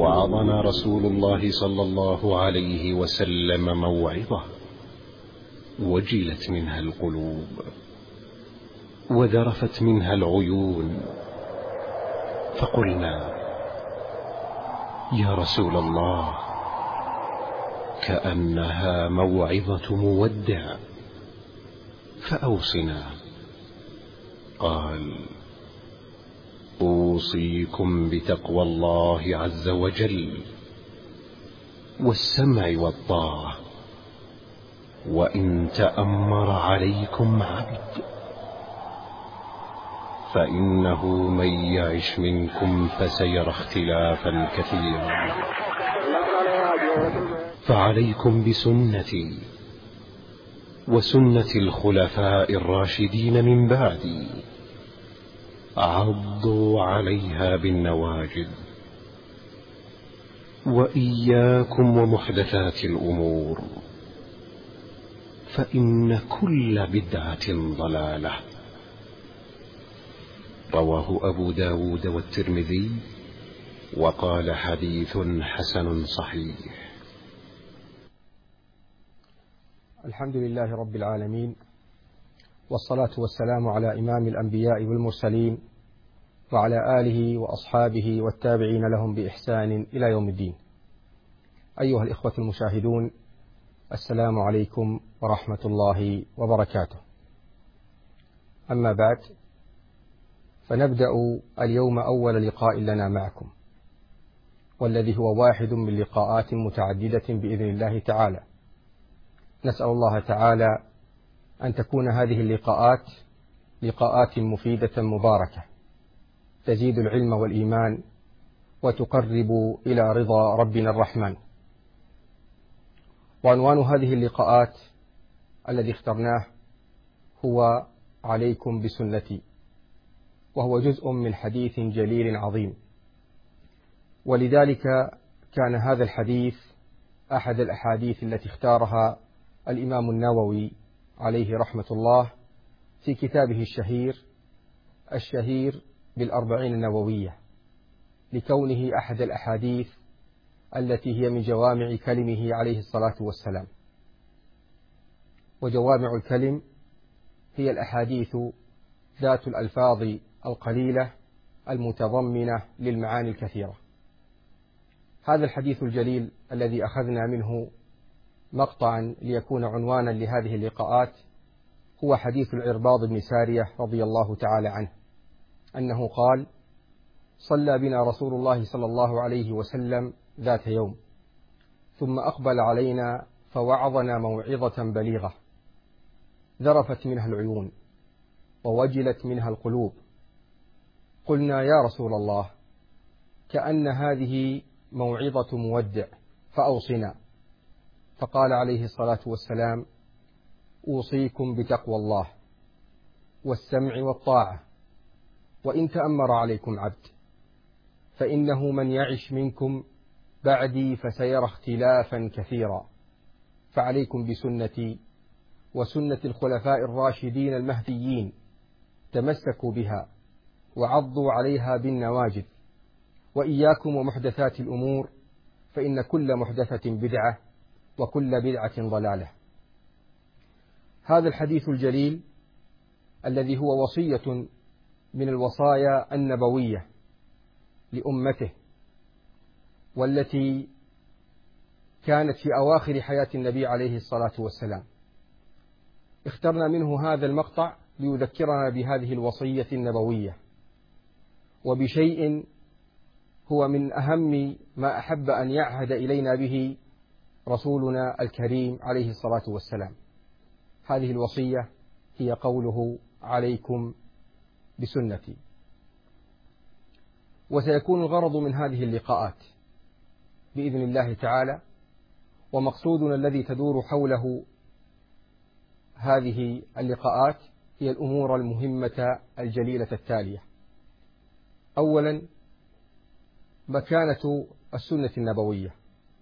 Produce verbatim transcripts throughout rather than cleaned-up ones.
وعظنا رسول الله صلى الله عليه وسلم موعظة وجلت منها القلوب وذرفت منها العيون، فقلنا: يا رسول الله، كأنها موعظة مودع، فأوصنا. قال: أوصيكم بتقوى الله عز وجل والسمع والطاعة، وإن تأمر عليكم عبد، فإنه من يعش منكم فسيرى اختلافا كثيرا، فعليكم بسنتي وسنة الخلفاء الراشدين من بعدي، عضوا عليها بالنواجذ، وإياكم ومحدثات الأمور، فإن كل بدعة ضلالة. رواه أبو داود والترمذي، وقال: حديث حسن صحيح. الحمد لله رب العالمين، والصلاة والسلام على إمام الأنبياء والمرسلين، وعلى آله وأصحابه والتابعين لهم بإحسان إلى يوم الدين. أيها الإخوة المشاهدون، السلام عليكم ورحمة الله وبركاته. أما بعد، فنبدأ اليوم أول لقاء لنا معكم، والذي هو واحد من لقاءات متعددة بإذن الله تعالى. نسأل الله تعالى أن تكون هذه اللقاءات لقاءات مفيدة مباركة، تزيد العلم والإيمان وتقرب إلى رضا ربنا الرحمن. وعنوان هذه اللقاءات الذي اخترناه هو عليكم بسنتي، وهو جزء من حديث جليل عظيم، ولذلك كان هذا الحديث أحد الأحاديث التي اختارها الإمام النووي عليه رحمة الله في كتابه الشهير الشهير بالأربعين النووية، لكونه أحد الأحاديث التي هي من جوامع كلمه عليه الصلاة والسلام. وجوامع الكلم هي الأحاديث ذات الألفاظ القليلة المتضمنة للمعاني الكثيرة. هذا الحديث الجليل الذي أخذنا منه مقطعا ليكون عنوانا لهذه اللقاءات هو حديث العرباض بن سارية رضي الله تعالى عنه، أنه قال: صلى بنا رسول الله صلى الله عليه وسلم ذات يوم، ثم أقبل علينا فوعظنا موعظة بليغة، ذرفت منها العيون ووجلت منها القلوب. قلنا: يا رسول الله، كأن هذه موعظة مودع، فأوصنا. فقال عليه الصلاة والسلام: أوصيكم بتقوى الله والسمع والطاعة، وإن تأمر عليكم عبد، فإنه من يعش منكم بعدي فسيرى اختلافا كثيرا، فعليكم بسنتي وسنة الخلفاء الراشدين المهديين، تمسكوا بها وعضوا عليها بالنواجذ، وإياكم ومحدثات الأمور، فإن كل محدثة بدعة وكل بدعة ضلالة. هذا الحديث الجليل الذي هو وصية من الوصايا النبوية لأمته، والتي كانت في أواخر حياة النبي عليه الصلاة والسلام، اخترنا منه هذا المقطع ليذكرنا بهذه الوصية النبوية، وبشيء هو من أهم ما أحب أن يعهد إلينا به رسولنا الكريم عليه الصلاة والسلام. هذه الوصية هي قوله: عليكم بسنتي. وسيكون الغرض من هذه اللقاءات بإذن الله تعالى، ومقصودنا الذي تدور حوله هذه اللقاءات هي الأمور المهمة الجليلة التالية: أولا، مكانة السنة النبوية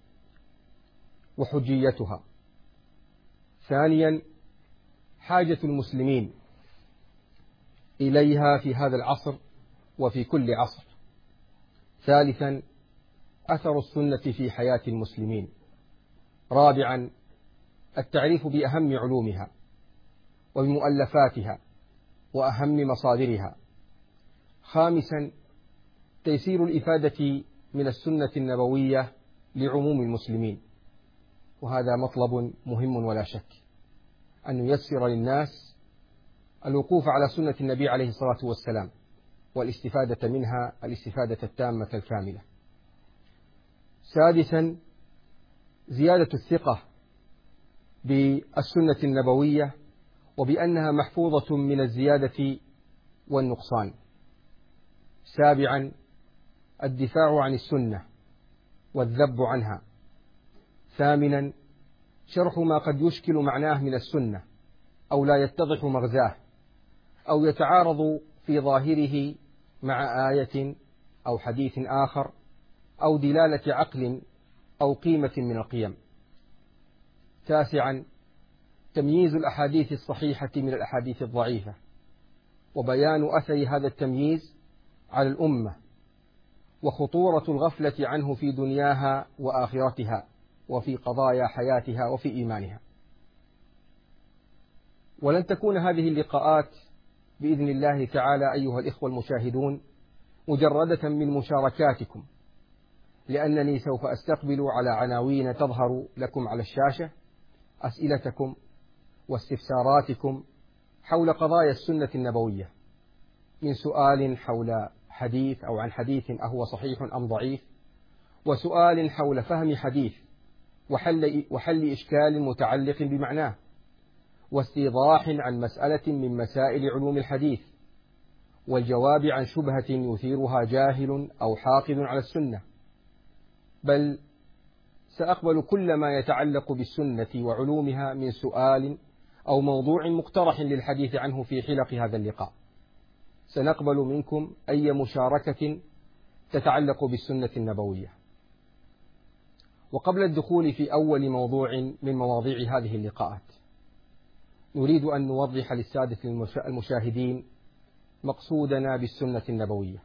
وحجيتها. ثانيا، حاجة المسلمين إليها في هذا العصر وفي كل عصر. ثالثا، أثر السنة في حياة المسلمين. رابعا التعريف بأهم علومها وبمؤلفاتها وأهم مصادرها. خامسا تيسير الإفادة من السنة النبوية لعموم المسلمين، وهذا مطلب مهم ولا شك، أن ييسر للناس الوقوف على سنة النبي عليه الصلاة والسلام والاستفادة منها الاستفادة التامة الكاملة. سادسا زيادة الثقة بالسنة النبوية وبأنها محفوظة من الزيادة والنقصان. سابعا الدفاع عن السنة والذب عنها. ثامنا شرح ما قد يشكل معناه من السنة أو لا يتضح مغزاه أو يتعارض في ظاهره مع آية أو حديث آخر أو دلالة عقل أو قيمة من القيم. تاسعا تمييز الأحاديث الصحيحة من الأحاديث الضعيفة وبيان أثر هذا التمييز على الأمة وخطورة الغفلة عنه في دنياها وآخرتها وفي قضايا حياتها وفي إيمانها. ولن تكون هذه اللقاءات بإذن الله تعالى أيها الإخوة المشاهدون مجردة من مشاركاتكم، لأنني سوف أستقبل على عناوين تظهر لكم على الشاشة أسئلتكم واستفساراتكم حول قضايا السنة النبوية، من سؤال حول حديث أو عن حديث أهو صحيح أم ضعيف، وسؤال حول فهم حديث وحل, وحل إشكال متعلق بمعناه، واستيضاح عن مسألة من مسائل علوم الحديث، والجواب عن شبهة يثيرها جاهل أو حاقد على السنة. بل سأقبل كل ما يتعلق بالسنة وعلومها من سؤال أو موضوع مقترح للحديث عنه في حلق هذا اللقاء. سنقبل منكم أي مشاركة تتعلق بالسنة النبوية. وقبل الدخول في أول موضوع من مواضيع هذه اللقاءات، نريد أن نوضح للسادة المشاهدين مقصودنا بالسنة النبوية.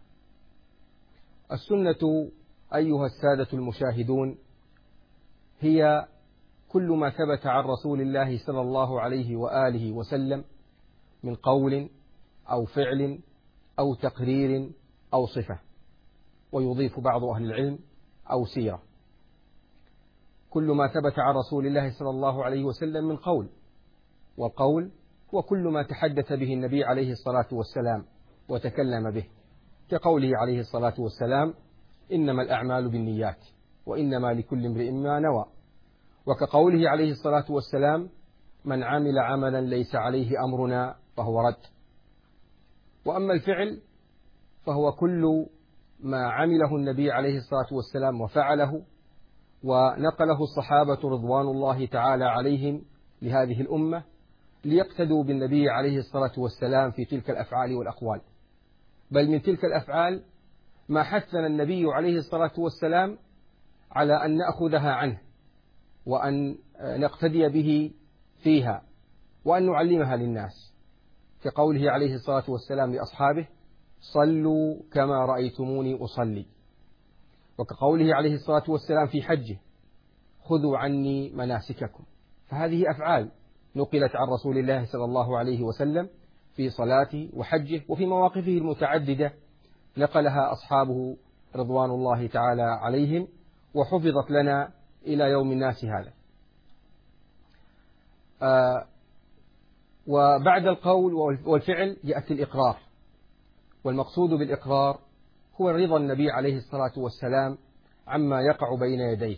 السنة أيها السادة المشاهدون هي كل ما ثبت عن رسول الله صلى الله عليه وآله وسلم من قول أو فعل أو تقرير أو صفة، ويضيف بعض أهل العلم أو سيرة. كل ما ثبت عن رسول الله صلى الله عليه وسلم من قول، والقول هو كل ما تحدث به النبي عليه الصلاة والسلام وتكلم به، كقوله عليه الصلاة والسلام إنما الأعمال بالنيات وإنما لكل امرئ ما نوى، وكقوله عليه الصلاة والسلام من عمل عملا ليس عليه أمرنا فهو رد. وأما الفعل فهو كل ما عمله النبي عليه الصلاة والسلام وفعله ونقله الصحابة رضوان الله تعالى عليهم لهذه الأمة ليقتدوا بالنبي عليه الصلاة والسلام في تلك الأفعال والأقوال. بل من تلك الأفعال ما حثنا النبي عليه الصلاة والسلام على أن نأخذها عنه وأن نقتدي به فيها وأن نعلمها للناس، كقوله عليه الصلاة والسلام لأصحابه صلوا كما رأيتموني أصلي، وكقوله عليه الصلاة والسلام في حجه خذوا عني مناسككم. فهذه أفعال نقلت عن رسول الله صلى الله عليه وسلم في صلاته وحجه وفي مواقفه المتعددة نقلها أصحابه رضوان الله تعالى عليهم وحفظت لنا إلى يوم الناس هذا. آه وبعد القول والفعل يأتي الإقرار، والمقصود بالإقرار هو رضا النبي عليه الصلاة والسلام عما يقع بين يديه،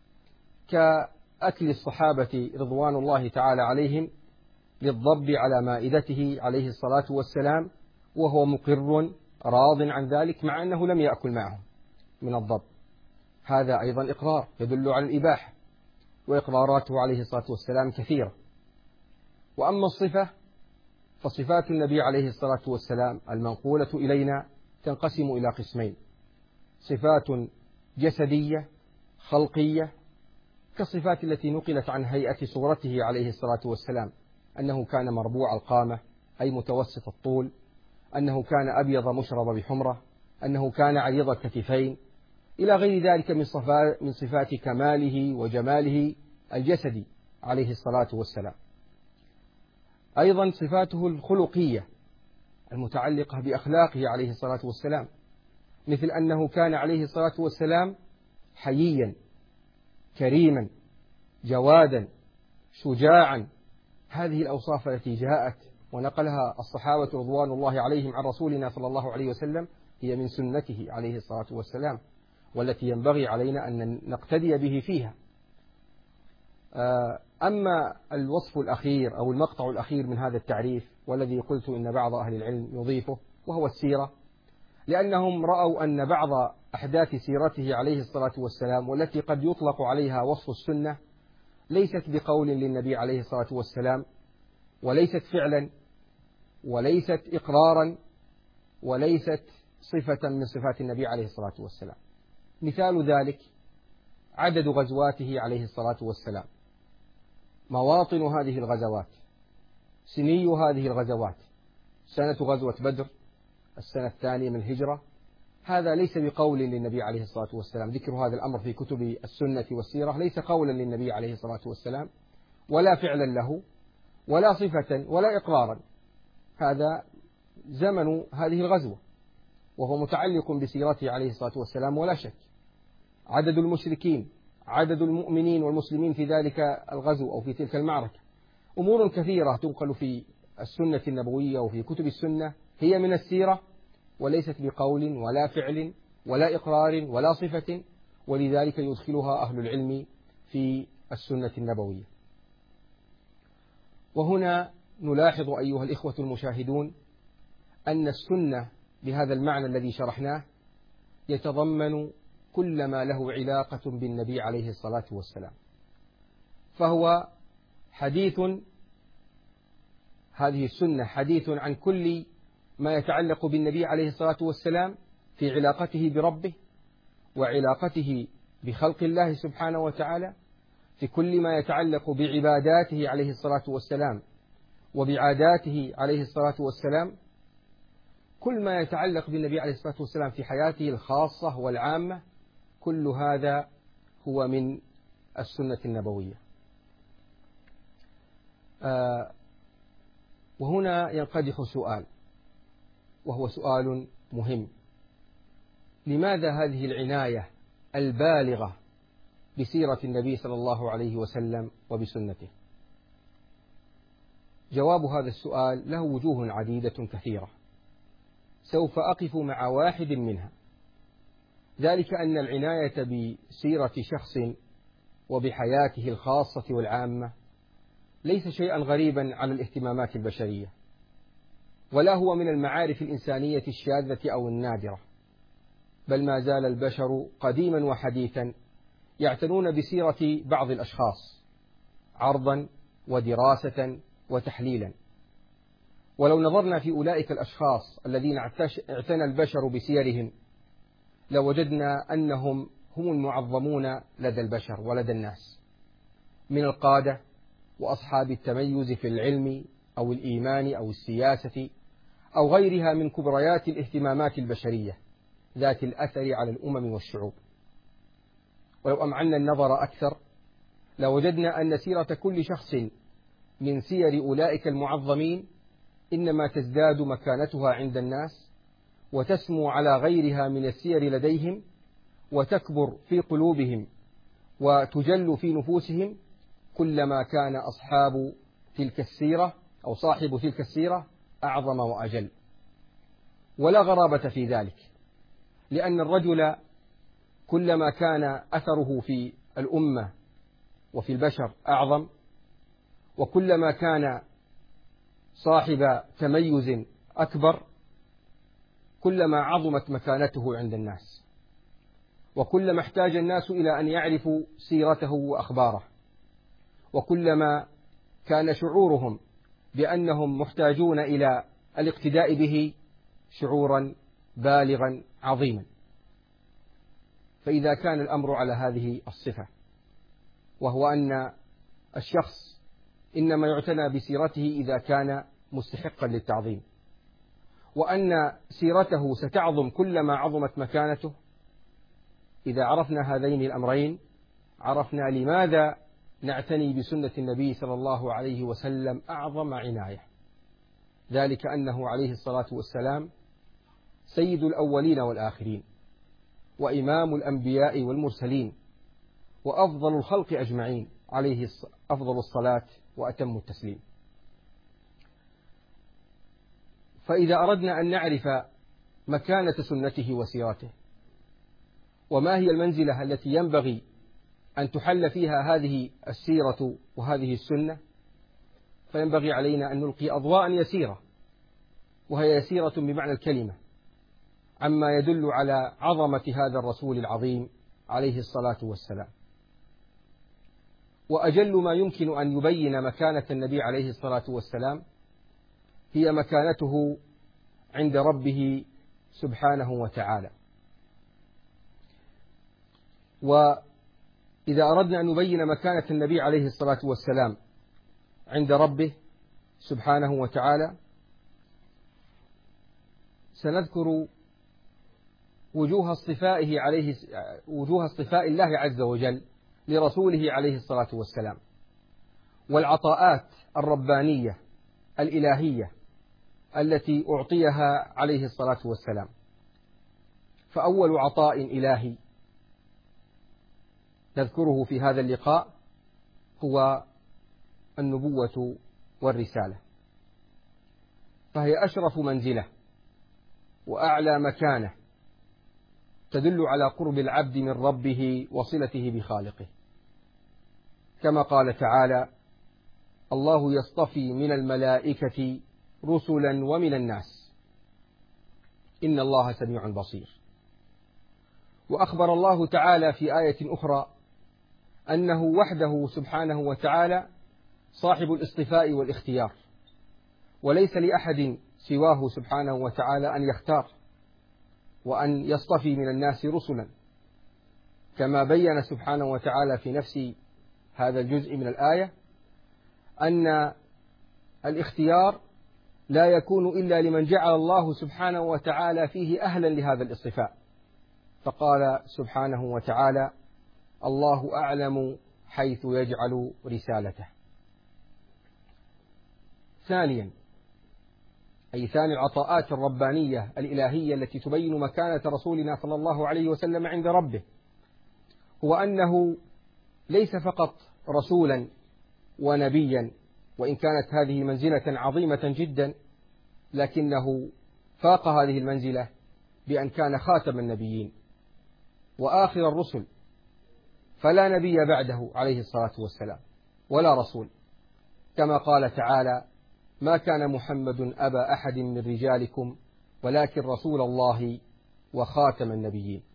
كأكل الصحابة رضوان الله تعالى عليهم للضب على مائدته عليه الصلاة والسلام وهو مقر راض عن ذلك مع أنه لم يأكل معهم من الضب. هذا أيضا إقرار يدل على الإباحة، وإقراراته عليه الصلاة والسلام كثيرة. وأما الصفة فصفات النبي عليه الصلاة والسلام المنقولة إلينا تنقسم إلى قسمين: صفات جسدية خلقية كالصفات التي نقلت عن هيئة صورته عليه الصلاة والسلام، أنه كان مربوع القامة أي متوسط الطول، أنه كان أبيض مشرب بحمرة، أنه كان عريض الكتفين، إلى غير ذلك من صفات كماله وجماله الجسدي عليه الصلاة والسلام. أيضا صفاته الخلقية المتعلقة بأخلاقه عليه الصلاة والسلام، مثل أنه كان عليه الصلاة والسلام حييا كريما جوادا شجاعا. هذه الأوصاف التي جاءت ونقلها الصحابة رضوان الله عليهم عن رسولنا صلى الله عليه وسلم هي من سنته عليه الصلاة والسلام، والتي ينبغي علينا أن نقتدي به فيها. أما الوصف الأخير أو المقطع الأخير من هذا التعريف، والذي قلت إن بعض أهل العلم يضيفه، وهو السيرة، لأنهم رأوا أن بعض أحداث سيرته عليه الصلاة والسلام والتي قد يطلق عليها وصف السنة ليست بقول للنبي عليه الصلاة والسلام، وليست فعلا، وليست إقرارا، وليست صفة من صفات النبي عليه الصلاة والسلام. مثال ذلك عدد غزواته عليه الصلاة والسلام، مواطن هذه الغزوات، سني هذه الغزوات، سنة غزوة بدر، السنة الثانية من الهجرة. هذا ليس بقول للنبي عليه الصلاة والسلام، ذكر هذا الأمر في كتب السنة والسيرة ليس قولا للنبي عليه الصلاة والسلام، ولا فعلا له، ولا صفة، ولا إقرارا. هذا زمن هذه الغزوة، وهو متعلق بسيرته عليه الصلاة والسلام ولا شك. عدد المشركين، عدد المؤمنين والمسلمين في ذلك الغزو أو في تلك المعركة، أمور كثيرة تنقل في السنة النبوية وفي كتب السنة هي من السيرة، وليست بقول ولا فعل ولا إقرار ولا صفة، ولذلك يدخلها أهل العلم في السنة النبوية. وهنا نلاحظ أيها الإخوة المشاهدون أن السنة بهذا المعنى الذي شرحناه يتضمن كل ما له علاقة بالنبي عليه الصلاة والسلام، فهو حديث، هذه السنة حديث عن كل ما يتعلق بالنبي عليه الصلاة والسلام في علاقته بربه وعلاقته بخلق الله سبحانه وتعالى، في كل ما يتعلق بعباداته عليه الصلاة والسلام وبعاداته عليه الصلاة والسلام، كل ما يتعلق بالنبي عليه الصلاة والسلام في حياته الخاصة والعامة، كل هذا هو من السنة النبوية. آه وهنا ينقدح سؤال، وهو سؤال مهم: لماذا هذه العناية البالغة بسيرة النبي صلى الله عليه وسلم وبسنته؟ جواب هذا السؤال له وجوه عديدة كثيرة، سوف أقف مع واحد منها، ذلك أن العناية بسيرة شخص وبحياته الخاصة والعامة ليس شيئا غريبا على الاهتمامات البشرية، ولا هو من المعارف الإنسانية الشاذة أو النادرة، بل ما زال البشر قديما وحديثا يعتنون بسيرة بعض الأشخاص عرضا ودراسة وتحليلا. ولو نظرنا في أولئك الأشخاص الذين اعتنى البشر بسيرهم لوجدنا أنهم هم المعظمون لدى البشر ولدى الناس، من القادة وأصحاب التميز في العلم أو الإيمان أو السياسة أو غيرها من كبريات الاهتمامات البشرية ذات الأثر على الأمم والشعوب. ولو أمعنا النظر أكثر لوجدنا أن سيرة كل شخص من سير أولئك المعظمين إنما تزداد مكانتها عند الناس وتسمو على غيرها من السير لديهم وتكبر في قلوبهم وتجل في نفوسهم كلما كان أصحاب تلك السيرة أو صاحب تلك السيرة أعظم وأجل. ولا غرابة في ذلك، لأن الرجل كلما كان أثره في الأمة وفي البشر أعظم، وكلما كان صاحب تميز أكبر، كلما عظمت مكانته عند الناس، وكلما احتاج الناس إلى أن يعرفوا سيرته وأخباره، وكلما كان شعورهم بأنهم محتاجون إلى الاقتداء به شعورا بالغا عظيما. فإذا كان الأمر على هذه الصفة، وهو أن الشخص إنما يعتنى بسيرته إذا كان مستحقا للتعظيم، وأن سيرته ستعظم كلما عظمت مكانته، إذا عرفنا هذين الأمرين عرفنا لماذا نعتني بسنة النبي صلى الله عليه وسلم أعظم عناية، ذلك أنه عليه الصلاة والسلام سيد الأولين والآخرين، وإمام الأنبياء والمرسلين، وأفضل الخلق أجمعين، عليه أفضل الصلاة وأتم التسليم. فإذا أردنا أن نعرف مكانة سنته وسيرته وما هي المنزلة التي ينبغي أن تحل فيها هذه السيرة وهذه السنة، فينبغي علينا أن نلقي أضواء يسيرة، وهي يسيرة بمعنى الكلمة، عما يدل على عظمة هذا الرسول العظيم عليه الصلاة والسلام. وأجل ما يمكن أن يبين مكانة النبي عليه الصلاة والسلام هي مكانته عند ربه سبحانه وتعالى. وإذا أردنا أن نبين مكانة النبي عليه الصلاة والسلام عند ربه سبحانه وتعالى سنذكر وجوه اصطفائه عليه وجوه اصطفاء الله عز وجل لرسوله عليه الصلاة والسلام، والعطاءات الربانية الإلهية التي أعطيها عليه الصلاة والسلام. فأول عطاء إلهي نذكره في هذا اللقاء هو النبوة والرسالة، فهي أشرف منزلة وأعلى مكانة تدل على قرب العبد من ربه وصلته بخالقه، كما قال تعالى: الله يصطفي من الملائكة رسلا ومن الناس إن الله سميع بصير. وأخبر الله تعالى في آية أخرى أنه وحده سبحانه وتعالى صاحب الاصطفاء والاختيار، وليس لأحد سواه سبحانه وتعالى أن يختار وأن يصطفي من الناس رسلا، كما بين سبحانه وتعالى في نفس هذا الجزء من الآية أن الاختيار لا يكون إلا لمن جعل الله سبحانه وتعالى فيه أهلا لهذا الاصطفاء، فقال سبحانه وتعالى: الله أعلم حيث يجعل رسالته. ثانيا، أي ثاني العطاءات الربانية الإلهية التي تبين مكانة رسولنا صلى الله عليه وسلم عند ربه، هو أنه ليس فقط رسولا ونبيا، وإن كانت هذه منزلة عظيمة جدا، لكنه فاق هذه المنزلة بأن كان خاتم النبيين وآخر الرسل، فلا نبي بعده عليه الصلاة والسلام ولا رسول، كما قال تعالى: ما كان محمد أبا أحد من رجالكم ولكن رسول الله وخاتم النبيين.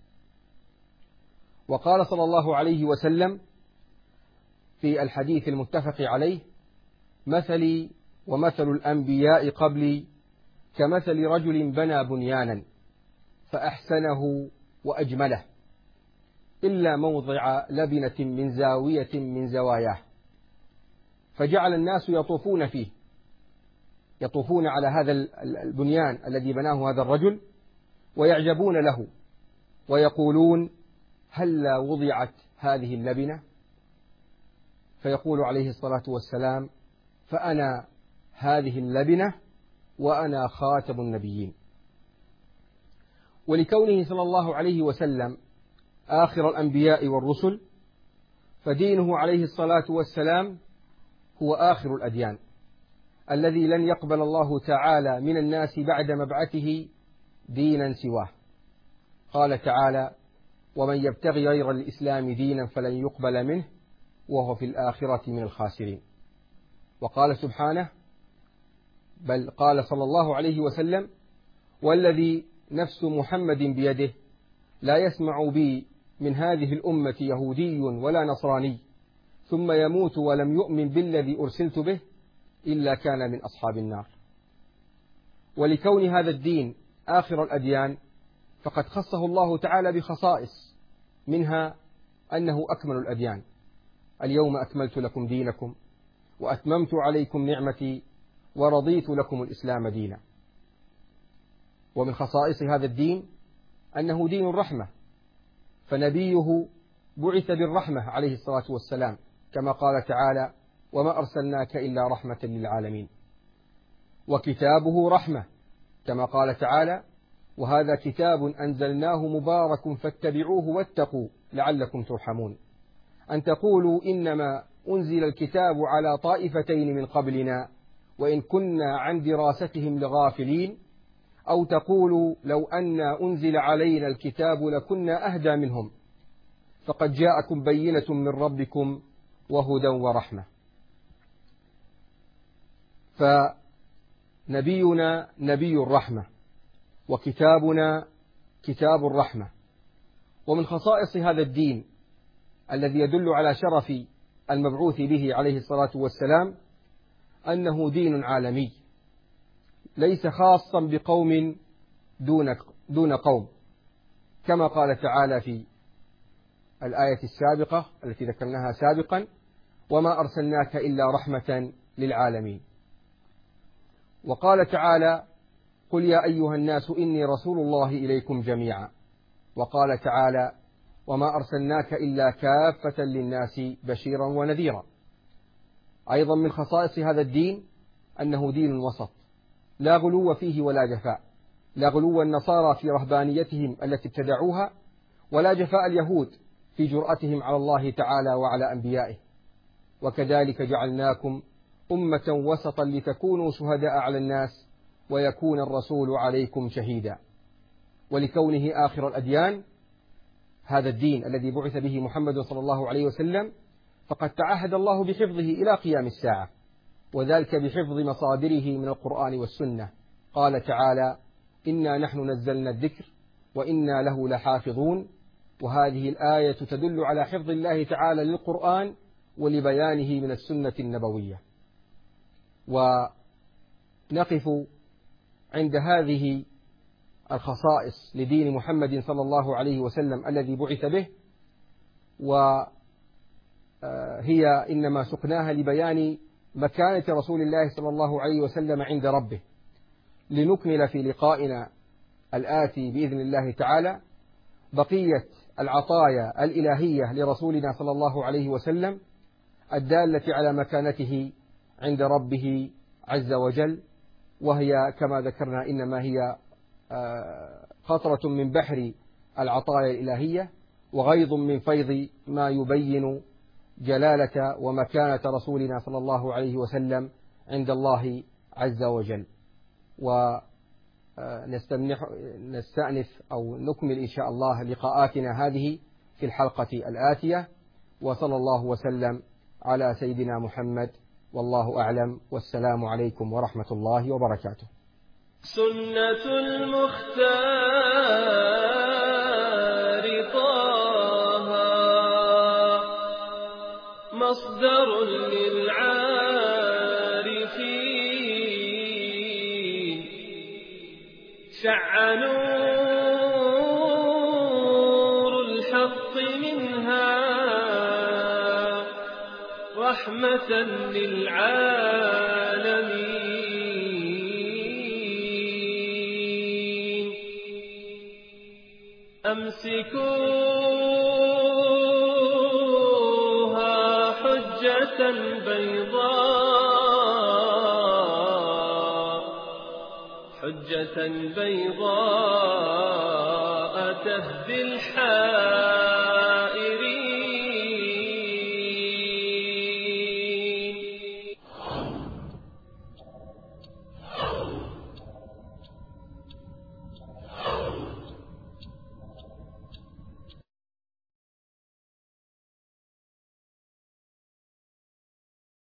وقال صلى الله عليه وسلم في الحديث المتفق عليه: مثلي ومثل الأنبياء قبلي كمثل رجل بنى بنيانا فأحسنه وأجمله إلا موضع لبنة من زاوية من زواياه، فجعل الناس يطوفون فيه، يطوفون على هذا البنيان الذي بناه هذا الرجل ويعجبون له ويقولون: هلا وضعت هذه اللبنة؟ فيقول عليه الصلاة والسلام: فأنا هذه اللبنة وأنا خاتم النبيين. ولكونه صلى الله عليه وسلم آخر الأنبياء والرسل، فدينه عليه الصلاة والسلام هو آخر الأديان الذي لن يقبل الله تعالى من الناس بعد مبعثه دينا سواه. قال تعالى: ومن يبتغي غير الإسلام دينا فلن يقبل منه وهو في الآخرة من الخاسرين. وقال سبحانه: بل قال صلى الله عليه وسلم: والذي نفس محمد بيده لا يسمع بي من هذه الأمة يهودي ولا نصراني ثم يموت ولم يؤمن بالذي أرسلت به إلا كان من أصحاب النار. ولكون هذا الدين آخر الأديان فقد خصه الله تعالى بخصائص، منها أنه أكمل الأديان: اليوم أكملت لكم دينكم وأتممت عليكم نعمتي ورضيت لكم الإسلام دينا. ومن خصائص هذا الدين أنه دين الرحمة، فنبيه بعث بالرحمة عليه الصلاة والسلام كما قال تعالى: وما أرسلناك إلا رحمة للعالمين. وكتابه رحمة كما قال تعالى: وهذا كتاب أنزلناه مبارك فاتبعوه واتقوا لعلكم ترحمون. أن تقولوا إنما أنزل الكتاب على طائفتين من قبلنا وإن كنا عن دراستهم لغافلين، أو تقولوا لو أن أنزل علينا الكتاب لكنا أهدى منهم، فقد جاءكم بينة من ربكم وهدى ورحمة. فنبينا نبي الرحمة، وكتابنا كتاب الرحمة. ومن خصائص هذا الدين الذي يدل على شرف المبعوث به عليه الصلاة والسلام أنه دين عالمي، ليس خاصا بقوم دون دون قوم، كما قال تعالى في الآية السابقة التي ذكرناها سابقا: وما أرسلناك إلا رحمة للعالمين. وقال تعالى: قل يا أيها الناس إني رسول الله إليكم جميعا. وقال تعالى: وما أرسلناك إلا كافة للناس بشيرا ونذيرا. أيضا من خصائص هذا الدين أنه دين وسط، لا غلو فيه ولا جفاء، لا غلو النصارى في رهبانيتهم التي ابتدعوها، ولا جفاء اليهود في جرأتهم على الله تعالى وعلى أنبيائه. وكذلك جعلناكم أمة وسطا لتكونوا شهداء على الناس ويكون الرسول عليكم شهيدا. ولكونه آخر الأديان، هذا الدين الذي بعث به محمد صلى الله عليه وسلم فقد تعهد الله بحفظه إلى قيام الساعة، وذلك بحفظ مصادره من القرآن والسنة. قال تعالى: إنا نحن نزلنا الذكر وإنا له لحافظون. وهذه الآية تدل على حفظ الله تعالى للقرآن ولبيانه من السنة النبوية. ونقف عند هذه الخصائص لدين محمد صلى الله عليه وسلم الذي بعث به، وهي إنما سقناها لبيان مكانة رسول الله صلى الله عليه وسلم عند ربه. لنكمل في لقائنا الآتي بإذن الله تعالى بقية العطايا الإلهية لرسولنا صلى الله عليه وسلم الدالة على مكانته عند ربه عز وجل، وهي كما ذكرنا إنما هي قطرة من بحر العطايا الإلهية وغيض من فيض ما يبين جلالة ومكانة رسولنا صلى الله عليه وسلم عند الله عز وجل. ونستأنف أو نكمل إن شاء الله لقاءاتنا هذه في الحلقة الآتية. وصلى الله وسلم على سيدنا محمد، والله أعلم، والسلام عليكم ورحمة الله وبركاته. سنة المختار طه مصدر للعارفين، شع نور الحق منها رحمة للعالمين. أمسكوها حجة بيضاء، حجة بيضاء تهدي الحال.